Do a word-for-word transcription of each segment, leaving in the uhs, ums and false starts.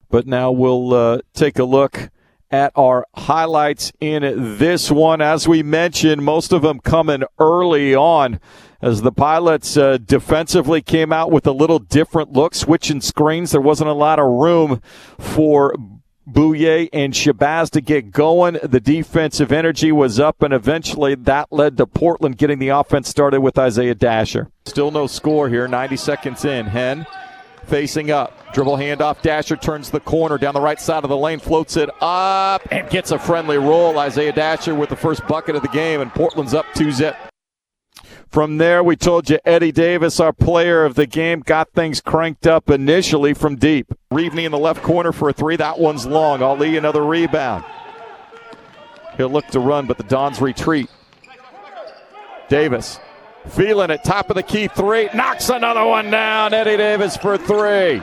But now we'll uh, take a look at our highlights in this one. As we mentioned, most of them coming early on as the Pilots uh, defensively came out with a little different look, switching screens. There wasn't a lot of room for Bouye and Shabazz to get going. The defensive energy was up, and eventually that led to Portland getting the offense started with Isaiah Dasher. Still no score here, ninety seconds in. Henn facing up. Dribble handoff. Dasher turns the corner down the right side of the lane, floats it up, and gets a friendly roll. Isaiah Dasher with the first bucket of the game, and Portland's up two zip. From there, we told you Eddie Davis, our player of the game, got things cranked up initially from deep. Reevney in the left corner for a three. That one's long. Ali another rebound. He'll look to run, but the Dons retreat. Davis feeling it, top of the key three. Knocks another one down. Eddie Davis for three.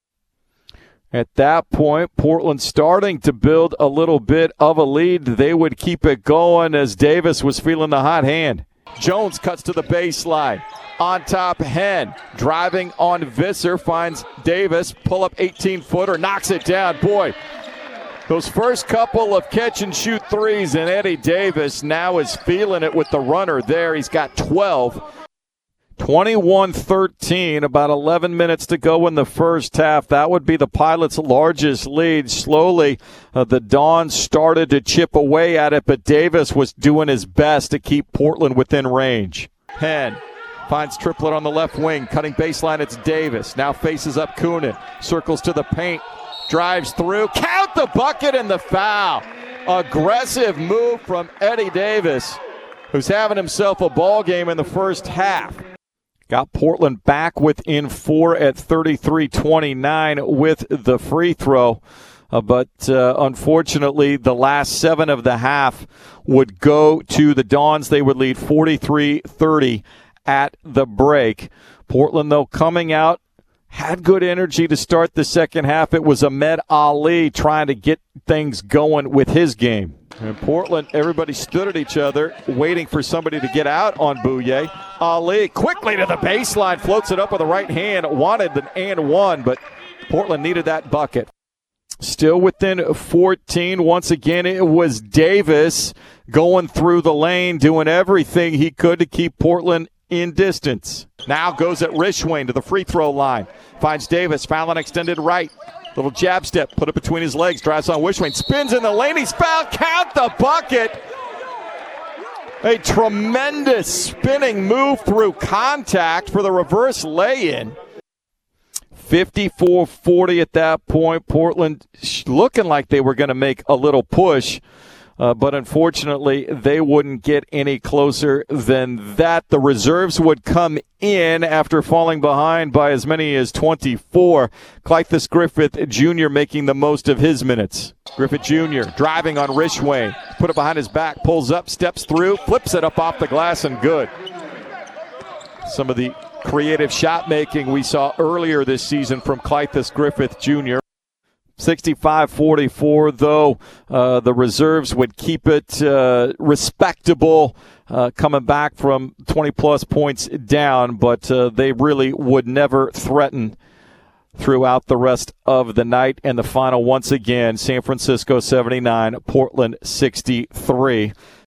At that point, Portland starting to build a little bit of a lead. They would keep it going as Davis was feeling the hot hand. Jones cuts to the baseline. On top, Henn. Driving on Visser. Finds Davis. Pull up eighteen-footer. Knocks it down. Boy, those first couple of catch-and-shoot threes, and Eddie Davis now is feeling it with the runner there. He's got twelve. twenty-one thirteen, about eleven minutes to go in the first half. That would be the Pilots' largest lead. Slowly, uh, the Dons started to chip away at it, but Davis was doing his best to keep Portland within range. Henn finds Triplett on the left wing. Cutting baseline, it's Davis. Now faces up Kunin. Circles to the paint. Drives through. Count the bucket and the foul. Aggressive move from Eddie Davis, who's having himself a ball game in the first half. Got Portland back within four at thirty-three twenty-nine with the free throw. Uh, but uh, unfortunately, the last seven of the half would go to the Dons. They would lead forty-three thirty at the break. Portland, though, coming out, had good energy to start the second half. It was Ahmed Ali trying to get things going with his game. In Portland, everybody stood at each other, waiting for somebody to get out on Bouye. Ali quickly to the baseline, floats it up with the right hand, wanted an and one, but Portland needed that bucket. Still within fourteen. Once again, it was Davis going through the lane, doing everything he could to keep Portland in distance. Now goes at Rishwain to the free throw line. Finds Davis, fouling extended right. Little jab step, put it between his legs, drives on Wishwain, spins in the lane, he's fouled, count the bucket. A tremendous spinning move through contact for the reverse lay-in. fifty-four forty at that point. Portland looking like they were going to make a little push, uh, but unfortunately they wouldn't get any closer than that. The reserves would come in after falling behind by as many as twenty-four. Clythus Griffith Junior making the most of his minutes. Griffith Junior driving on Rishwain, put it behind his back, pulls up, steps through, flips it up off the glass and good. Some of the creative shot making we saw earlier this season from Clythus Griffith Junior sixty-five forty-four, though, uh, the reserves would keep it uh, respectable, uh, coming back from twenty-plus points down, but uh, they really would never threaten throughout the rest of the night. And the final, once again, San Francisco seventy-nine, Portland sixty-three.